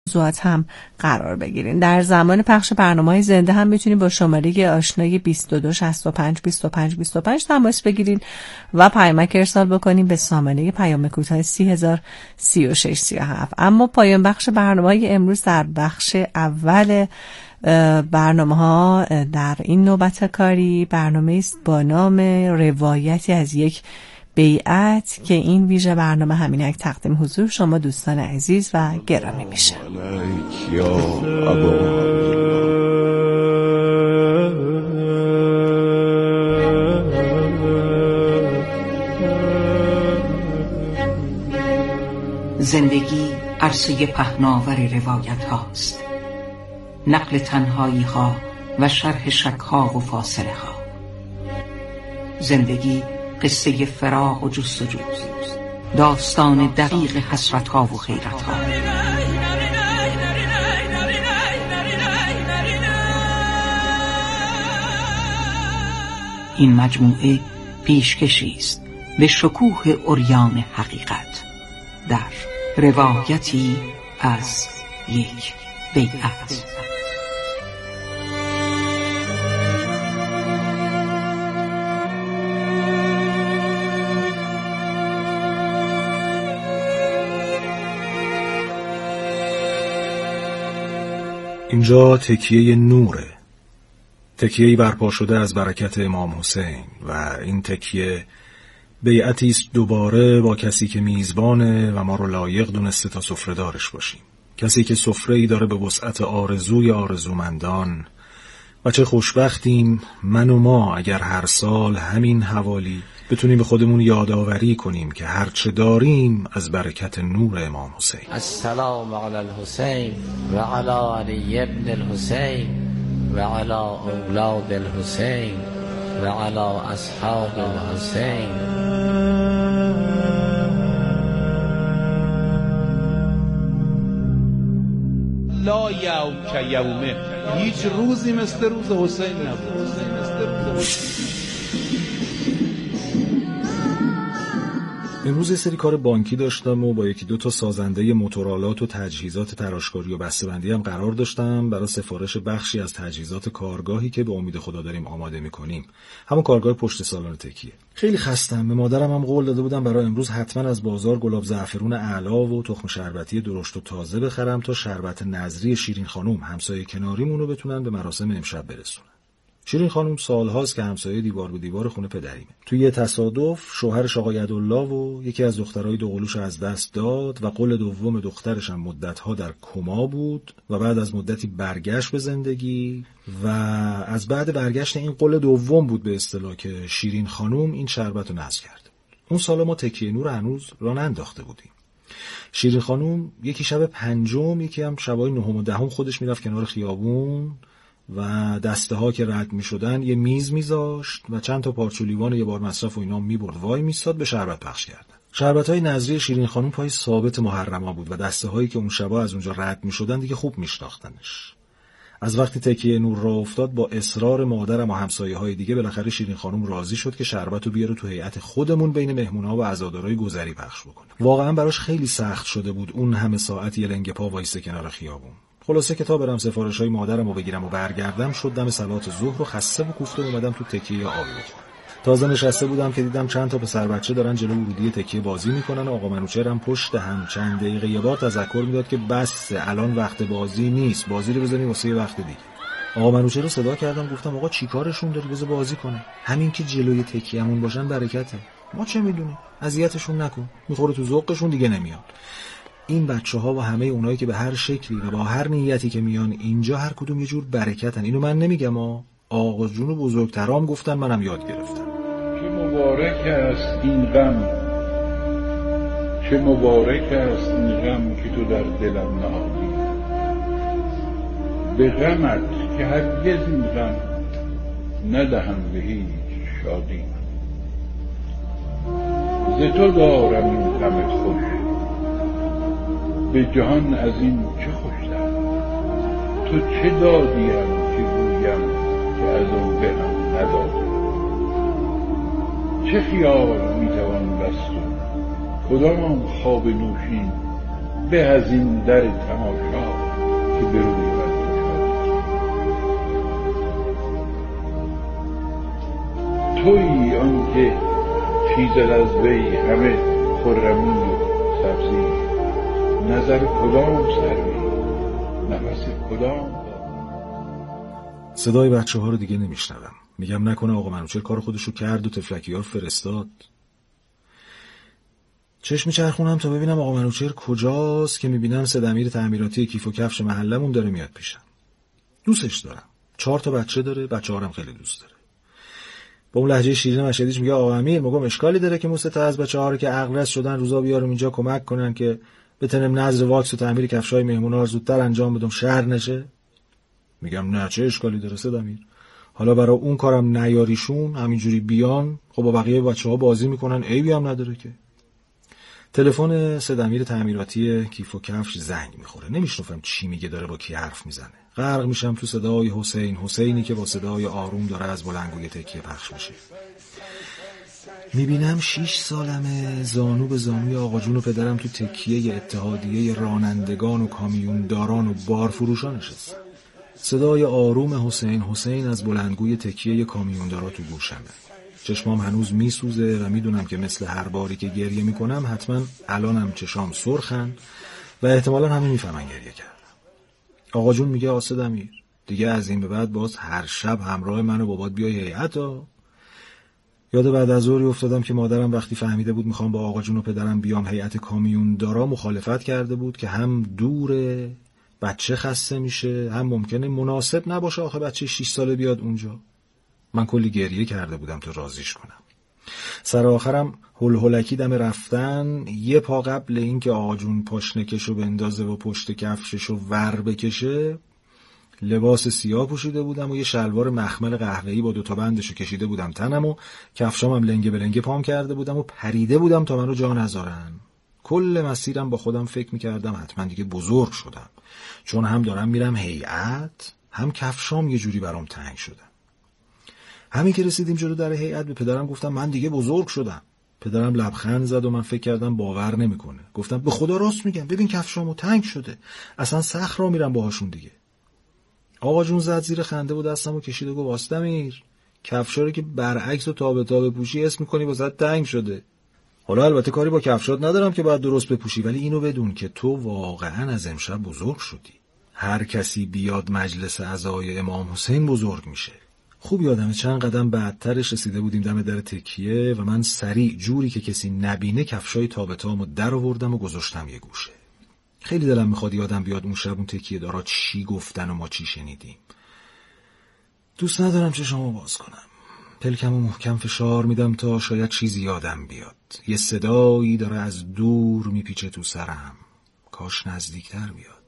موضوعات هم قرار بگیرین. در زمان پخش برنامه‌های زنده هم میتونید با شماره آشنایی 22 65 25 25 تماس بگیرین و پیامک ارسال بکنین به سامانه پیام کوتاه 3036 37. اما پایان بخش برنامه‌های امروز در بخش اول برنامه‌ها در این نوبت کاری برنامه است با نام روایتی از یک بیعت که این ویژه برنامه همینک تقدیم حضور شما دوستان عزیز و گرامی میشه. زندگی عرصه پهناور روایت هاست، نقل تنهایی ها و شرح شک ها و فاصله ها. زندگی قصه فراق و جستجو، داستان دقیق حسرت ها و خیرت ها. این مجموعه پیشکشی است به شکوه عریان حقیقت در روایتی از یک بیعت. اینجا تکیه نوره، تکیه‌ای برپا شده از برکت امام حسین و این تکیه بیعتی است دوباره با کسی که میزبانه و ما رو لایق دونسته تا سفره دارش باشیم، کسی که سفره‌ای داره به وسعت آرزوی آرزومندان. و چه خوشبختیم من و ما اگر هر سال همین حوالی بتونیم به خودمون یادآوری کنیم که هرچه داریم از برکت نور امام حسین. السلام علی الحسین و علی علی ابن الحسین و علی اولاد الحسین و علی اصحاب الحسین. لا یوم که یومه، هیچ روزی مثل روز حسین نبود. امروز یه سری کار بانکی داشتم و با یکی دو تا سازنده موتورآلات و تجهیزات تراشکاری و بسته‌بندی هم قرار داشتم برای سفارش بخشی از تجهیزات کارگاهی که به امید خدا داریم آماده می‌کنیم، همون کارگاه پشت سالن تکیه. خیلی خستم، به مادرم هم قول داده بودم برای امروز حتما از بازار گلاب زعفرون اعلا و تخم شربتی درشت و تازه بخرم تا شربت نظری شیرین خانم همسایه کناریمون رو بتونن به مراسم امشب برسونن. شیرین خانم سالهاست که همسایه دیوار به دیوار خونه پدریمه. توی یه تصادف شوهرش آقای عدالله و یکی از دخترای دوقلوش از دست داد و قول دوم دخترش هم مدت‌ها در کما بود و بعد از مدتی برگشت به زندگی و از بعد برگشت این قول دوم بود به اصطلاح که شیرین خانم این شربت رو نذر کرد. اون سالا ما تکیه نور هنوز راه ننداخته بودیم. شیرین خانم یکی شب پنجم، یکی هم شبای نهم و دهم خودش میرفت کنار خیابون و دسته ها که رد می شدن یه میز میذاشت و چند تا پارچولیوان یه بار مصرف و اینا میبرد وای میستاد به شربت پخش کردن. شربت های نظری شیرین خانم پای ثابت محرما بود و دسته هایی که اون شبا از اونجا رد می شدن دیگه خوب میشناختنش. از وقتی تکیه نور را افتاد با اصرار مادرم و همسایه های دیگه بالاخره شیرین خانم راضی شد که شربت رو بیاره تو هیئت خودمون بین مهمون‌ها و عزادارای گذری پخش بکنه. واقعا براش خیلی سخت شده بود اون همه ساعت یه لنگ پا وایسه کنار خیابون. خلاصه که تا برم سفارش‌های مادرم رو بگیرم و برگردم شد دم صلات ظهر و خسته و کوفته اومدم تو تکیه آبی بخورم. تازه نشسته بودم که دیدم چند تا پسر بچه دارن جلو ورودی تکیه بازی میکنن و آقا منوچهرم پشت هم چند دقیقه یه بار تذکر میداد که بس الان وقت بازی نیست، بازی رو بزنیم واسه یه وقت دیگه. آقا منوچهر رو صدا کردم گفتم آقا چیکارشون داری، بذار بازی کنه، همین که جلوی تکیه‌مون باشن برکته، ما چه میدونیم، اذیتشون نکن، میخوره تو ذوقشون دیگه نمیاد. این بچه‌ها و همه اونایی که به هر شکلی و با هر نیتی که میان اینجا هر کدوم یه جور برکتن. اینو من نمیگم، آقا جون و بزرگترام گفتن، منم یاد گرفتم. چه مبارک است این غم، چه مبارک است این غم که تو در دلم نهادی، به غمت که هرگز این غم ندهم به هیچ شادی. ز تو دارم این غم خوش، به جهان از این چه خوشتر. تو چه دادیم که گویم که از او به هم ندادم. چه خیال میتوان بست و کدام خواب نوشین به از این در تماشا که به روی من گشاد. تویی آنکه چیزد از وی همه خرمی و سبزی، نظر کدام سروی نفس کدام. صدای بچه ها رو دیگه نمیشنوم. میگم نکنه آقا منوچهر کار خودشو کرد و تفلکی ها رو فرستاد. چشم میچرخونم تا ببینم آقا منوچهر کجاست که میبینم سدمیر تعمیراتی کیف و کفش محلمون داره میاد پیشم. دوستش دارم. 4 تا بچه داره، بچه هارم خیلی دوست داره. با اون لهجه شیرین مشهدیش میگه آقا امیر، میگم اشکالی داره که موسه تا از بچه ها رو که عقل شدن روزا بیارم اینجا کمک کنن که بتونم نظر واکس و تعمیر کفشای مهمونا رو زودتر انجام بدم شهر نشه؟ میگم نه، چه اشکالی داره سدمیر؟ حالا برای اون کارم نیاریشون همینجوری بیان، خب با بقیه بچه‌ها بازی میکنن، عیبی هم نداره که. تلفن سدمیر تعمیراتی کیف و کفش زنگ میخوره. نمیشنفم چی میگه، داره با کی حرف میزنه. غرق میشم تو صدای حسینی که با صدای آروم داره از بلندگوی تکیه پخش میشه. میبینم 6 سالمه، زانو به زانوی آقا جون و پدرم تو تکیه اتحادیه رانندگان و کامیونداران و بارفروشان نشستم. صدای آروم حسین از بلندگوی تکیه کامیوندارا تو گوشمه. چشمام هنوز میسوزه و میدونم که مثل هر باری که گریه میکنم حتما الانم چشام سرخن و احتمالا همه میفهمن گریه کردم. آقا جون میگه آسدمیر دیگه از این به بعد باز هر شب همراه من و بابات بیای هیئتا. یاد بعد از ظهری افتادم که مادرم وقتی فهمیده بود میخوام با آقا جون و پدرم بیام هیئت کامیوندارا مخالفت کرده بود که هم دوره، بچه خسته میشه، هم ممکنه مناسب نباشه آخه بچه 6 ساله بیاد اونجا. من کلی گریه کرده بودم تا راضیش کنم. سر آخرم هلهلکی دم رفتن، یه پا قبل این که آقا جون پاشنکشو بندازه و پشت کفششو ور بکشه، لباس سیاه پوشیده بودم و یه شلوار مخمل قهوه‌ای با 2 تا بندشو کشیده بودم تنم و کفشامم لنگه به لنگه پام کرده بودم و پریده بودم تا منو جا نذارن. کل مسیرم با خودم فکر میکردم حتما دیگه بزرگ شدم، چون هم دارم میرم هیئت، هم کفشام یه جوری برام تنگ شدن. همین که رسیدیم جلو در هیئت به پدرم گفتم من دیگه بزرگ شدم. پدرم لبخند زد و من فکر کردم باور نمیکنه. گفتم به خدا راست میگم، ببین کفشامو تنگ شده، اصلا سخت را میرم باهاشون دیگه. آقا جون زد زیر خنده و دستمو کشید و گفت آستمیر، کفشا رو که برعکس و تابه پوشی اسم میکنی واسه تنگ شده. حالا البته کاری با کفشات ندارم که باید درست بپوشی، ولی اینو بدون که تو واقعا از امشب بزرگ شدی. هر کسی بیاد مجلس عزای امام حسین بزرگ میشه. خوب یادمه چند قدم بعدترش رسیده بودیم دم در تکیه و من سریع جوری که کسی نبینه کفشای تابتامو در آوردم و گذاشتم یه گوشه. خیلی دلم میخواد یادم بیاد اون شب اون تکیه دارا چی گفتن و ما چی شنیدیم. دوست ندارم چشامو باز کنم. پلکمو محکم فشار میدم تا شاید چیزی یادم بیاد. یه صدایی داره از دور میپیچه تو سرم. کاش نزدیکتر بیاد.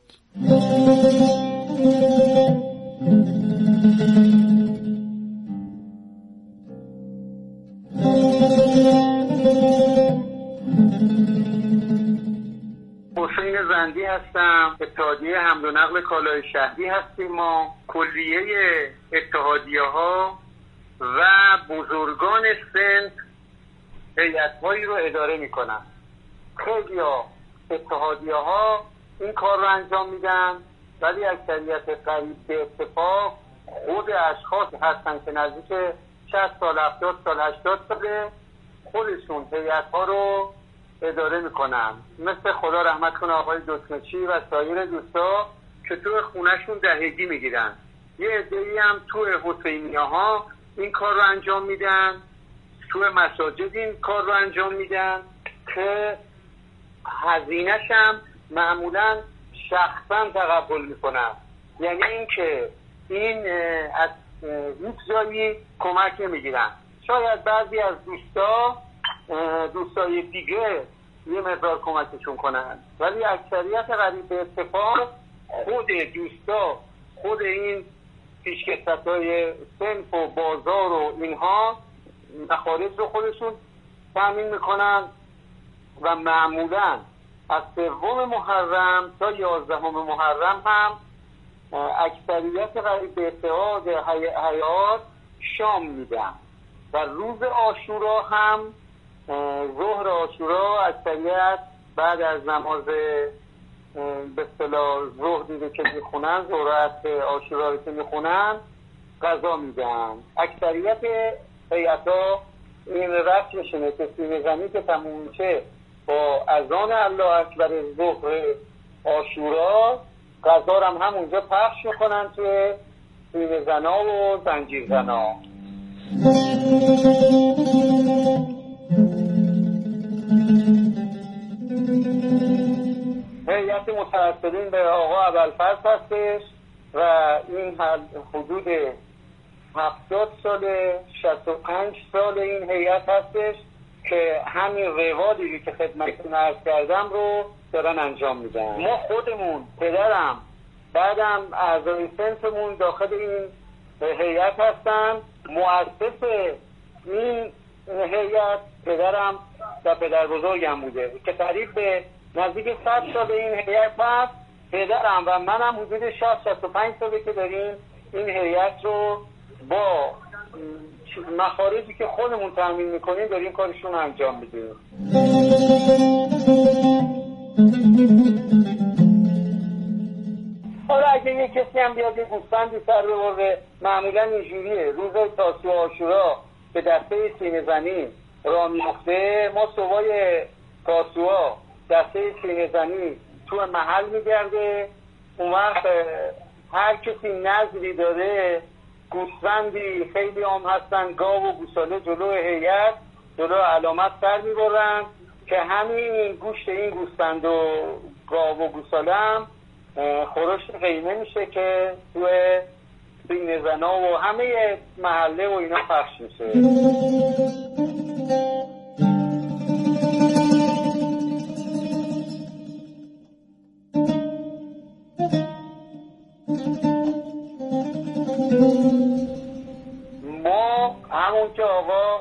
حسین زندی هستم. اتحادیه حمل و نقل کالای شهری هستیم. ما کلیه اتحادیه ها و بزرگان سن هیئت‌هایی رو اداره میکنن. خیلی اتحادیه ها این کار رو انجام میدن، ولی اکثریت قریب به اتفاق خود اشخاص هستن که نزدیک 60 سال 70 سال 80 ساله خودشون هیئت‌ها رو اداره میکنن. مثل خدا رحمت کنه آقای دکمچی و سایر دوستا که تو خونهشون دهگی میگیرن. یه عده‌ای هم تو حسینیه ها این کار رو انجام میدن، تو مساجد این کار رو انجام میدن که هزینه‌ش هم معمولا شخصا تقبل میکنن. یعنی این که این از هیچ جایی کمک نمیگیرن. شاید بعضی از دوستای دیگه یه مقدار کمکشون کنن، ولی اکثریت قریب به اتفاق خود دوستا، خود این پیشکسوتای صنف و بازار و اینها مخارج رو خودشون تامین میکنن و معمولا از 3 محرم تا 11 محرم هم اکثریت قریب به اتحاد حیات شام میدن و روز عاشورا هم ظهر عاشورا اکثریت بعد از نماز به اصطلاح زهدی که میخونن، زهرات عاشورا که میخونن غذا میدن. اکثریت هیئت‌ها این رسمشونه که سینه زنی که تموم میشه با اذان الله اکبر ظهر عاشورا، غذا رو هم همونجا پخش میکنن توی سینه زنا و زنجیر زنا. هیئت متوسلین به آقا ابوالفضل هستش و این حدود 70 سال 65 سال این هیئت هستش که همین روالی که خدمتتون عرض کردم رو دارن انجام میدن. ما خودمون، پدرم، بعدم اعضای سنفمون داخل این هیئت هستن. مؤسس این هیئت پدرم و پدر بزرگم بوده که قریب به نزدیک 100 سال این هیئت هست. پدرم و منم حدود 60-65 ساله که داریم این هیئت رو با مخارجی که خودمون تامین میکنیم داریم کارشون انجام میدیم. حالا اگه یه کسی هم بیاد یه گوسفندی سر ببره، معمولا اینجوریه روز تاسوعا عاشورا به دسته سینه زنی راه میفته، ما صبحای تاسوعا دسته سینه زنی تو محل میگرده. اون وقت هر کسی نظری داره، گوسفندی خیلی هم هستن، گاو و گوساله جلو هیئت، جلو علامت سر میبرن که همین گوشت این گوسفند و گاو و گوساله هم خورشت قیمه میشه که توی سینه زنا و همه محله و اینا پخش میشه. ما همون که آقا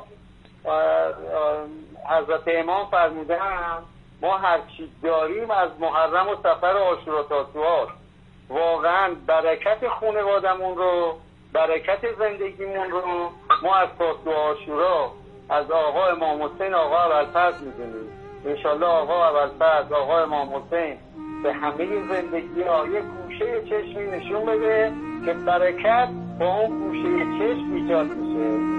حضرت امام فرمودن ما هر چی داریم از محرم و سفر و عاشورا تاسوعا، واقعا برکت خانوادمون رو، برکت زندگیمون رو ما از تاسوعا عاشورا از آقا امام حسین، آقا ابوالفضل میدونیم. انشالله آقا ابوالفضل، آقا امام حسین به همه زندگی ها یه گوشه چشمی نشون بده که برکت با اون گوشه چشم ایجاد میشه.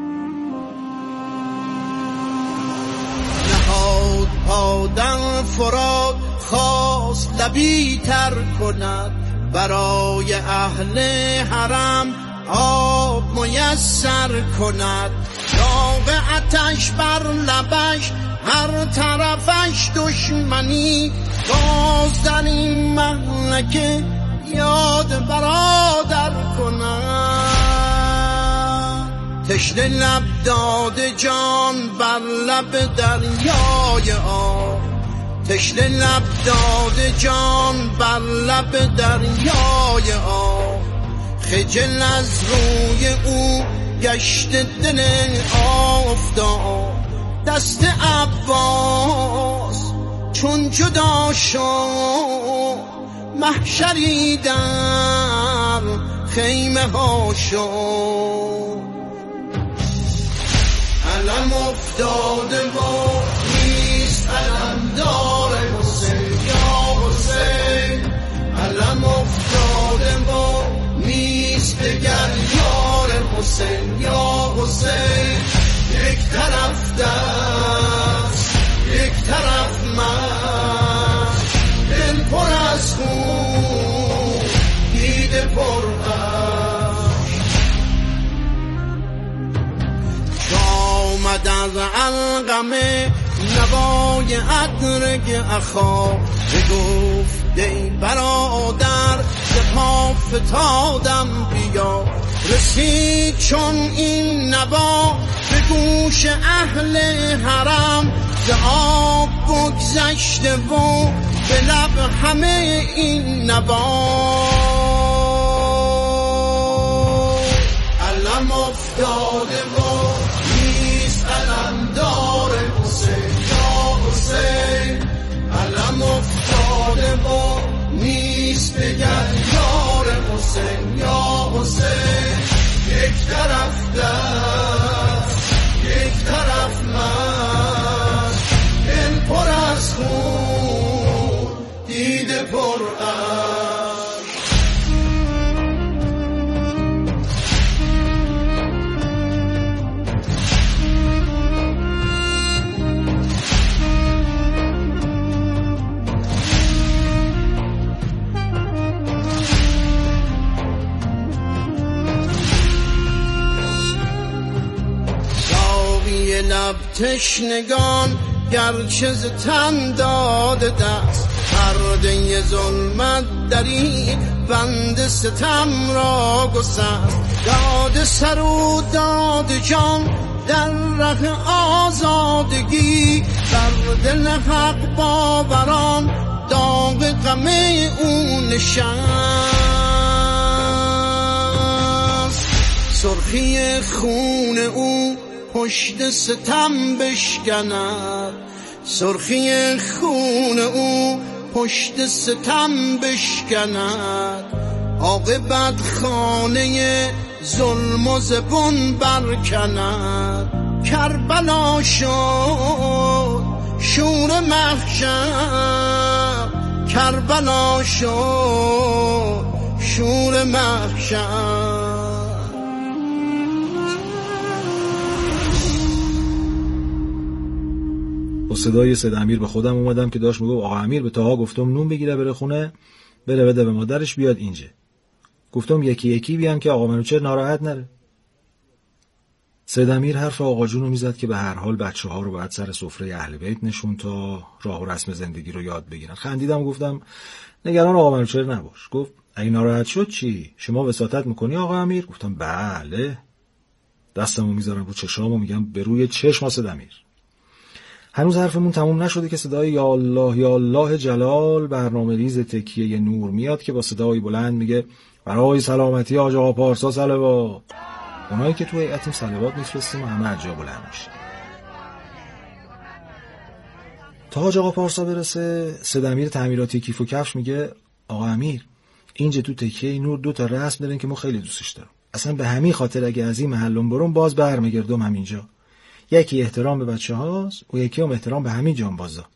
نهاد پادن فراد خواست لبی تر کند، برای اهل حرم آب میسر کند. داغ آتش بر لبش هر طرفش دشمنی، باز در این مملکه یاد برادر کند. تشنه لب داده جان بر لب دریای آب، تشنه لب داده جان بر لب دریای آب. خجل از روی او گشت دل آفتاب، دست عباس چون جدا شد محشری در خیمه ها شد. علم افتاده و نیست علمدار حسین یا حسین، علم افتاده و نیست دگر یار حسین یا حسین. یک طرف دست یک طرف من، دل پر از خون دیده پر آمد از علقمه نوای ادرک اخا، بگفت ای برادر به پا فتادم بیا. رسید چون این نوا به گوش اهل حرم، به آب بگذشته و به لب همه این نوا. علم افتاده و نیست علمدار حسین یا حسین، علم افتاده و نیست بگر یار حسین یا حسین. یک طرف دست یک طرف من، دل پر از خون دیده لب تشنگان گرچه ز تن داده دست، پرده ظلمت دری بند ستم را گسست. داد سر و داد جان در ره آزادگی، بر دل حق باوران داغ غم او نشست. سرخی خون او پشت ستم بشکند، سرخی خون او پشت ستم بشکند. عاقبت خانه ظلم و زبون برکند. کربلا شد شور محشر، کربلا شد شور محشر. با صدای سید امیر به خودم اومدم که داشت میگفت آقا امیر به تاها گفتم نون بگیره بره خونه، بره بده به مادرش بیاد اینجا. گفتم یکی یکی بیان که آقا منوچهر ناراحت نره. سید امیر حرف آقا جون رو میزد که به هر حال بچه‌ها رو باید سر سفره اهل بیت نشون تا راه و رسم زندگی رو یاد بگیرن. خندیدم گفتم نگران آقا منوچهر نباش. گفت اگه ناراحت شد چی؟ شما وساطت میکنی آقا امیر؟ گفتم بله. دستمو میذارم رو چشامو میگم به روی چشم سید امیر. هنوز حرفمون تموم نشده که صدای یا الله یا الله جلال برنامه ریز تکیه نور میاد که با صدای بلند میگه برای سلامتی حاج آقا پارسا صلوات. اونایی که تو هیئتیم صلوات میفرستیم و همه اجا بلند میشه. تا حاج آقا پارسا برسه سید امیر تعمیراتی کیف و کفش میگه آقا امیر اینجا تو تکیه نور 2 تا رسم دارن که ما خیلی دوستش دارم. اصلا به همین خاطر اگه از این محلم برم باز برمیگردم همینجا. یکی احترام به بچه هاست و یکی هم احترام به همین جانبازا.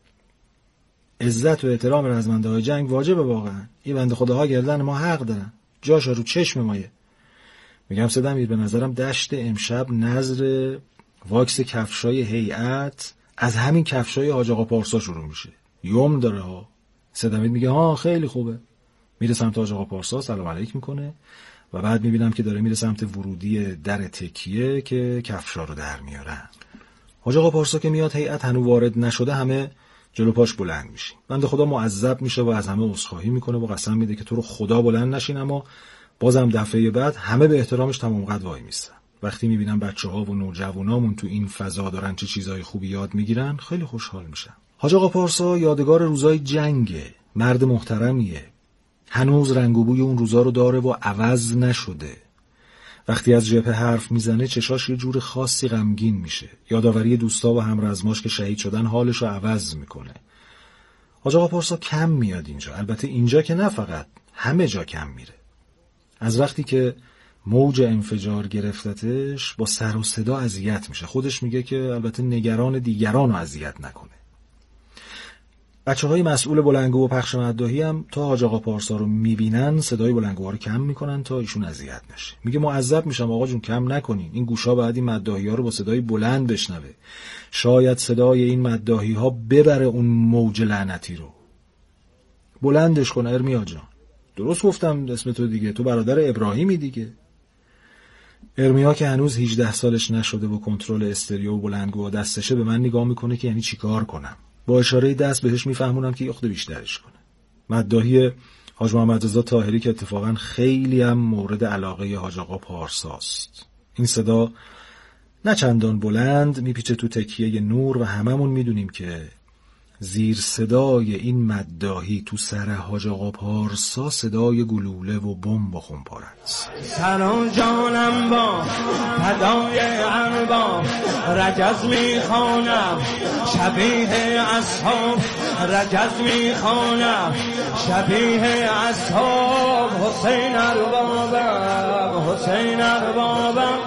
عزت و احترام رزمنده های جنگ واجبه واقعا. این بنده خداها گردن ما حق دارن، جاشا رو چشم مایه. میگم سید امیر به نظرم دشت امشب نظر واکس کفشای هیئت از همین کفشای حاج آقا پارسا شروع میشه. یوم داره ها. سید امیر میگه ها خیلی خوبه. میره سمت حاج آقا پارسا سلام علیک میکنه و بعد میبینم که داره میره سمت ورودی در تکیه که کفشا رو در میارن. حاج آقا پارسا که میاد هیئت هنوز وارد نشده همه جلو پاش بلند میشین. بنده خدا معذب میشه و از همه عذرخواهی میکنه و قسم میده که تو رو خدا بلند نشین، اما بازم دفعه بعد همه به احترامش تمام قد وای میستن. وقتی میبینم بچه‌ها و نوجوانامون تو این فضا دارن چه چیزای خوبی یاد میگیرن خیلی خوشحال میشم. حاج آقا پارسا یادگار روزای جنگه، مرد محترمیه. هنوز رنگ و بوی اون روزا رو داره و عوض نشده. وقتی از جبهه حرف میزنه چشاش یه جور خاصی غمگین میشه. یادآوری دوستا و همرزماش که شهید شدن حالش رو عوض میکنه. حاج آقا پارسا کم میاد اینجا. البته اینجا که نه، فقط همه جا کم میره. از وقتی که موج انفجار گرفتتش با سر و صدا اذیت میشه. خودش میگه که البته نگران دیگران رو اذیت نکنه. بچه‌های مسئول بلنگو و پخش مداحی هم تا حاج آقا پارسا رو میبینن صدای بلنگوها رو کم میکنن تا ایشون اذیت نشه. میگه معذب میشم آقا جون کم نکنین. این گوشا بعد این مداحی‌ها رو با صدای بلند بشنوه. شاید صدای این مداحی‌ها ببره اون موج لعنتی رو. بلندش کن ارمیا جان. درست گفتم اسم تو دیگه، تو برادر ابراهیمی دیگه. ارمیا که هنوز 18 سالش نشده و کنترل استریو و بلندگو دستشه به من نگاه میکنه که یعنی چیکار کنم. با اشاره دست بهش میفهمونم که یخت بیشترش کنه. مداحی حاج محمد رضا طاهری که اتفاقا خیلی هم مورد علاقه حاج آقا پارساست. این صدا نه چندان بلند میپیچه تو تکیه نور و هممون میدونیم که زیر صدای این مداحی تو سر حاج آقا پارسا صدای گلوله و بمب و خونپاره است. سر و جانم با فدای ارباب رجز میخوانم، شبیه اصحاب رجز میخوانم، شبیه اصحاب حسین اربابم، حسین اربابم.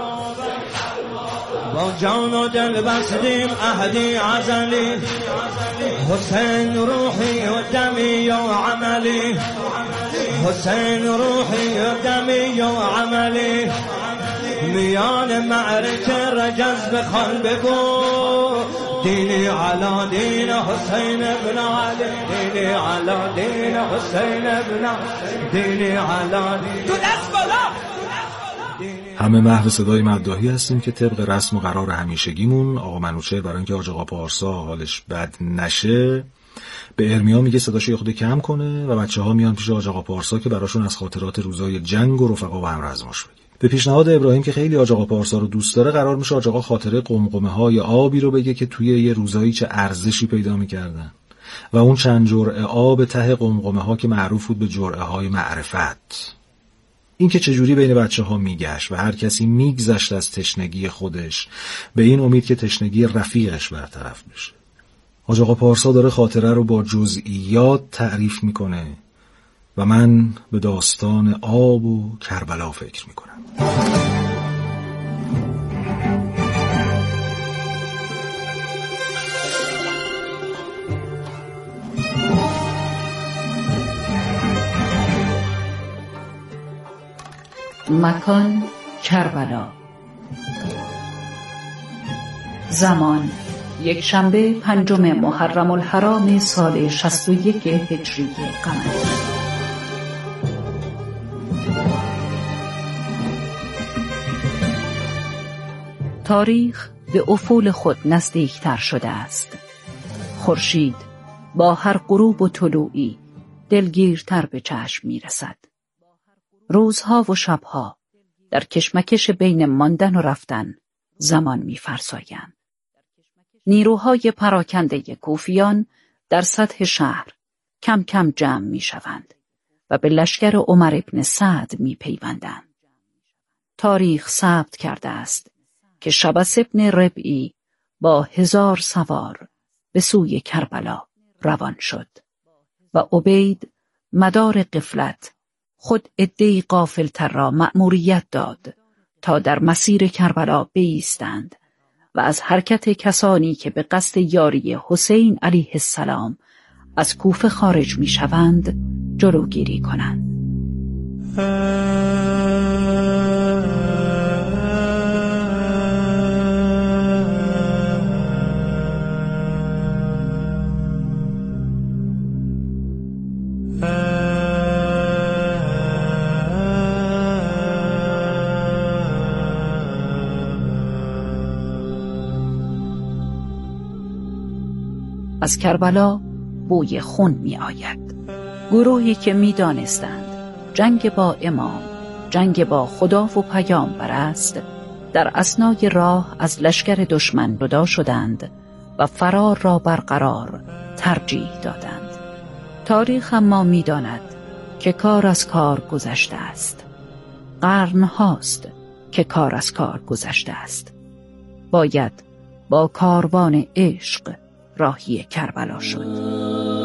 با جان و دل بستیم عهدی ازلی، حسین روحی و دمی و عملی، حسین روحی و دمی و عملی. میان معرکه رجز بخوان بگو دینی علا دین حسین ابن علی، دینی علا دین حسین ابن، دینی علا دین. تو دست بالا. همه محو صدای مداحی هستیم که طبق رسم و قرار همیشگیمون آقا منوچهر برای اینکه حاج آقا پارسا حالش بد نشه به ارمیا میگه صداشو یه خود کم کنه و بچه‌ها میان پیش حاج آقا پارسا که براشون از خاطرات روزای جنگ و رفقا و همرزماش بگه. به پیشنهاد ابراهیم که خیلی حاج آقا پارسا رو دوست داره قرار میشه حاج آقا خاطره قمقمه‌های آبی رو بگه که توی یه روزایی چه ارزشی پیدا می‌کردن و اون چند جرعه آب ته قمقمه‌ها که معروف بود به جرعه‌های معرفت. این که چجوری بین بچه‌ها میگشت و هر کسی میگذشت از تشنگی خودش به این امید که تشنگی رفیقش برطرف بشه. حاج آقا پارسا داره خاطره رو با جزئیات تعریف میکنه و من به داستان آب و کربلا فکر میکنم. مکان کربلا. زمان یک شنبه 5 محرم الحرام سال 61 هجری قمری. تاریخ به افول خود نزدیکتر شده است. خورشید با هر غروب و طلوعی دلگیرتر به چشم می رسد. روزها و شبها در کشمکش بین ماندن و رفتن زمان می فرسایند. نیروهای پراکنده کوفیان در سطح شهر کم کم جمع می شوند و به لشکر عمر ابن سعد می پیوندند. تاریخ ثبت کرده است که شبس ابن ربعی با 1000 سوار به سوی کربلا روان شد و عبید مدار غفلت خود عده‌ای غافل‌تر را مأموریت داد تا در مسیر کربلا بایستند و از حرکت کسانی که به قصد یاری حسین علیه السلام از کوفه خارج می شوند جلوگیری کنند. از کربلا بوی خون می آید. گروهی که می دانستند جنگ با امام، جنگ با خدا و پیامبر است، در اثنای راه از لشکر دشمن جدا شدند و فرار را برقرار ترجیح دادند. تاریخ اما می داند که کار از کار گذشته است. قرن هاست که کار از کار گذشته است. باید با کاروان عشق راهی کربلا شد.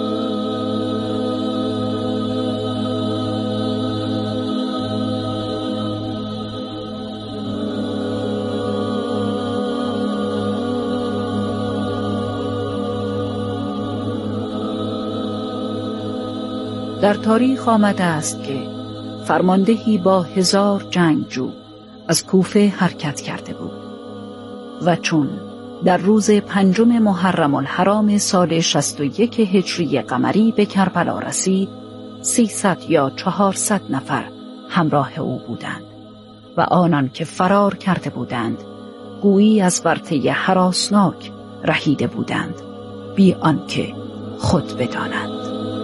در تاریخ آمده است که فرماندهی با 1000 جنگجو از کوفه حرکت کرده بود و چون در روز 5 محرم الحرام سال 61 هجری قمری به کربلا رسید، 300 یا 400 نفر همراه او بودند و آنان که فرار کرده بودند گویی از ورطه هراسناک رهیده بودند بی آنکه خود بدانند.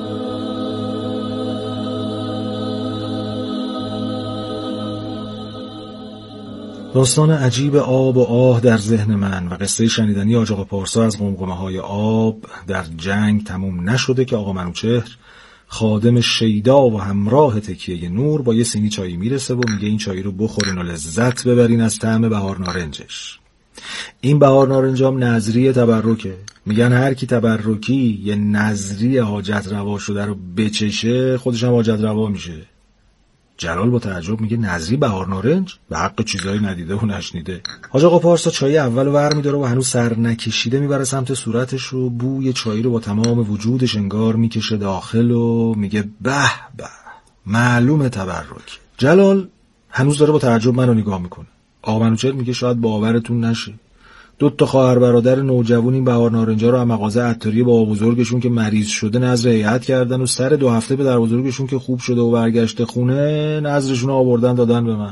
داستان عجیب آب و آه در ذهن من و قصه شنیدنی حاج آقا پارسا از قمقمه‌های آب در جنگ تموم نشده که آقا منوچهر خادم شیدا و همراه تکیه نور با یه سینی چایی میرسه و میگه این چایی رو بخورین و لذت ببرین از طعم بهار نارنجش. این بهار نارنجام نظری تبرکه. میگن هر کی تبرکی یه نظری حاجت روا شده رو بچشه خودش هم حاجت روا میشه. جلال با تعجب میگه نظری بهار نارنج؟ به حق چیزایی ندیده و نشنیده. حاج آقا پارسا چای اول ور میداره و هنوز سر نکشیده میبره سمت صورتش و بوی چای رو با تمام وجودش انگار میکشه داخل و میگه به به معلومه تبرک. جلال هنوز داره با تعجب منو نگاه میکنه. آقا منوچهر میگه شاید باورتون نشه 2 خواهر برادر نوجوان این بهار نارنجا رو از مغازه عطاری با بزرگشون که مریض شده نذر هیئت کردن و سر 2 هفته به در بزرگشون که خوب شده و برگشته خونه نذرشون رو آوردن دادن به من.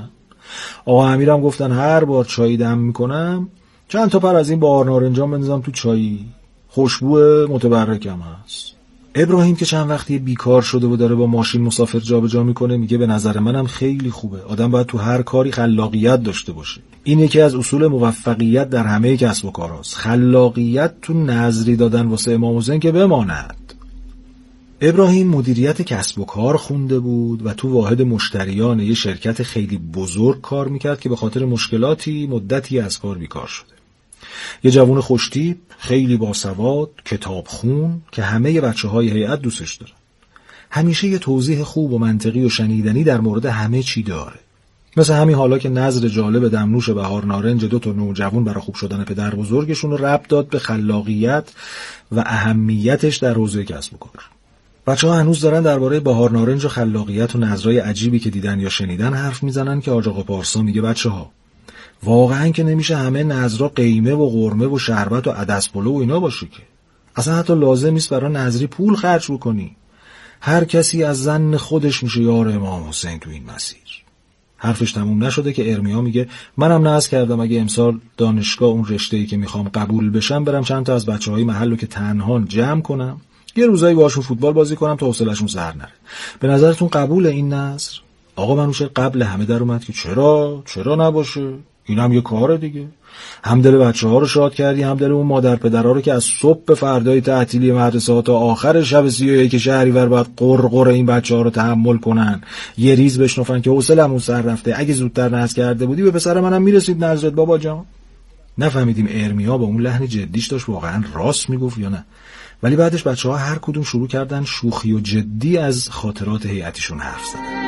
آقا امیرم گفتن هر بار چای دم میکنم چند تا پر از این بهار نارنجام بندازم تو چایی، خوشبو متبرکم هست. ابراهیم که چند وقتی بیکار شده و داره با ماشین مسافر جابجا میکنه میگه به نظر منم خیلی خوبه، آدم باید تو هر کاری خلاقیت داشته باشه. این یکی از اصول موفقیت در همه کسب و کاراست. خلاقیت تو نظری دادن واسه امام حسین که بماند. ابراهیم مدیریت کسب و کار خونده بود و تو واحد مشتریان یه شرکت خیلی بزرگ کار میکرد که به خاطر مشکلاتی مدتی از کار بیکار شده. یه جوون خوشتیپ، خیلی باسواد، کتابخون که همه بچه‌های هیئت دوستش دارن. همیشه یه توضیح خوب و منطقی و شنیدنی در مورد همه چی داره. مثل همین حالا که نظر جالب دمنوش بهار نارنج 2 نوجوان برای خوب شدن پدر بزرگشون رو ربط داد به خلاقیت و اهمیتش در حوزه کسب و کار. بچه‌ها هنوز دارن درباره بهار نارنج و خلاقیت و نظرهای عجیبی که دیدن یا شنیدن حرف میزنن که آقا پارسا میگه بچه‌ها واقعا که نمیشه همه نظرها قیمه و قرمه و شربت و عدس پلو و اینا باشه که. اصلا حتی لازم نیست برای نظری پول خرج بکنی. هر کسی از ظن خودش میشه یار امام حسین تو این مسیر. حرفش تموم نشده که ارمیا میگه منم نذر کردم اگه امسال دانشگاه اون رشته‌ای که میخوام قبول بشم برم چند تا از بچه‌های محلو که تنها جمع کنم، یه روزایی باهاشون فوتبال بازی کنم تا حوصله‌شون سر نره. به نظرتون قبول این نظر؟ آقا منوشه قبل همه در اومد که چرا نباشه؟ اینم یه کاره دیگه. هم دل بچه‌ها رو شاد کردی، هم دل اون مادر پدرها رو که از صبح به فردای تعطیلی مدرسه ها تا آخر شب 31 شهریور باید قرقر این بچه‌ها رو تحمل کنن، یه ریز بشنفن که حوصله‌مون سر رفته، اگه زودتر نذر کرده بودی به پسر منم میرسید نظرت بابا جان. نفهمیدیم ارمیا با اون لحن جدیش داشت واقعا راست میگفت یا نه. ولی بعدش بچه‌ها هر کدوم شروع کردن شوخی و جدی از خاطرات هیئتیشون حرف زدن.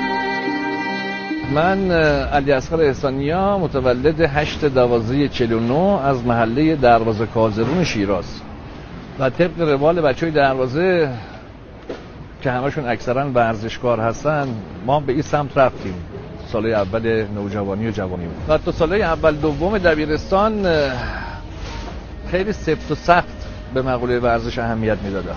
من علی اصغر احسانیا، متولد 8/12/49 از محله دروازه کازرون شیراز و طبق روال بچهای دروازه که همشون اکثرا ورزشکار هستن ما به این سمت رفتیم. سالهای اول نوجوانی و جوانی و تا سالهای اول دوم دبیرستان خیلی سفت و سخت به مقوله ورزش اهمیت میدادم،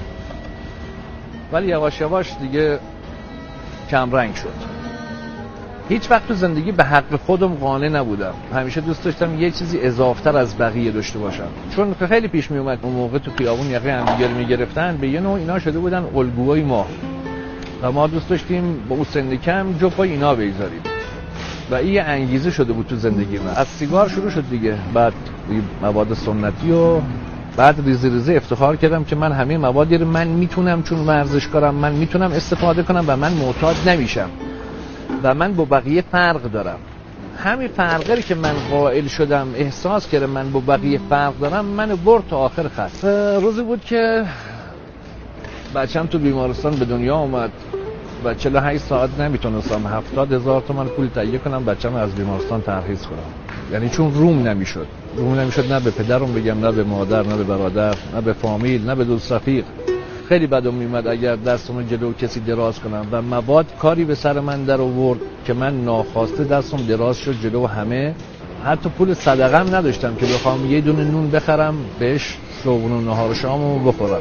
ولی یواش یواش دیگه کم رنگ شد. هیچ وقت تو زندگی به حق خودم قانع نبودم. همیشه دوست داشتم یه چیزی اضافتر از بقیه داشته باشم. چون خیلی پیش می اومد اون موقع تو خیابون یقه همدیگه رو میگرفتن، به یه نوع اینا شده بودن الگوهای ما و ما دوست داشتیم با اون سن کم جوپای اینا بگذاریم و این یه انگیزه شده بود تو زندگی من. از سیگار شروع شد دیگه، بعد مواد سنتی و بعد ریزی ریزی افتخار کردم که من همه موادی رو من میتونم، چون ورزشکارم من میتونم استفاده کنم و من معتاد نمیشم و من با بقیه فرق دارم. همین فرقی که من قائل شدم، احساس کردم من با بقیه فرق دارم، منو برد تا آخر خط. روزی بود که بچم تو بیمارستان به دنیا اومد و 48 ساعت نمیتونستم 70,000 تومان پول تهیه کنم بچم از بیمارستان ترخیص کنم. یعنی چون روم نمیشد نه به پدرم بگم، نه به مادر، نه به برادر، نه به فامیل، نه به دوست رفیق. خیلی بدم میومد اگر دستمو جلو کسی دراز کنم و مواد کاری به سر من در آورد که من ناخواسته دستم دراز شد جلو همه. حتی پول صدقه هم نداشتم که بخوام یه دونه نون بخرم بهش صبحونه و نهار و شامو بخورم.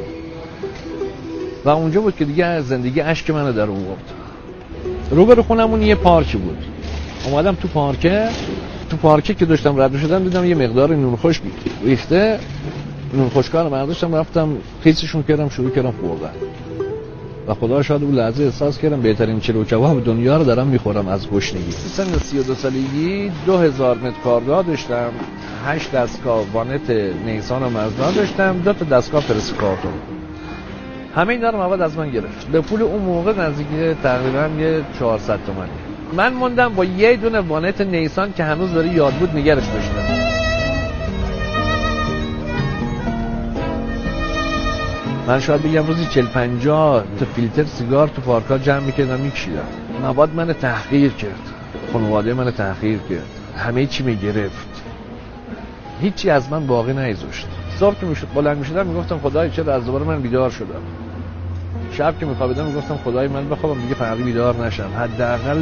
و اونجا بود که دیگه زندگی اشک منو در آورد. روبرو خونمون یه پارک بود. اومدم تو پارکه که داشتم رد شدم دیدم یه مقدار نون خشک ریخته. نون خشک‌ها رو برداشتم رفتم خیسشون کردم، شروع کردم خوردن و خدا شاهد اون لحظه احساس کردم بهترین چلو کباب دنیا رو دارم میخورم از گشنگی. سن 32 سالگی 2000 متر کارگاه داشتم، 8 دستگاه وانت نیسان و مزدا داشتم، 2 تا دستگاه پرسکارتون. همه اینا رو مواد از من گرفت. به پول اون موقع نزدیک تقریبا یه 400 تومانی. من موندم با یه دونه وانت نیسان که هنوز داره یاد بود نگرش داشتم. من شاید بگم روزی 40-50 تا فیلتر سیگار تو پارکا جمع میکردم میکشیدم. مواد من تحقیر کرد، خانواده من تحقیر کرد، همه چی میگرفت، هیچی از من باقی نگذاشت. صبح که بلند میشدم میگفتم خدای چرا از دوباره من بیدار شدم. شب که میخوابیدم میگفتم خدای من بخوابم دیگه فردا بیدار نشم، حداقل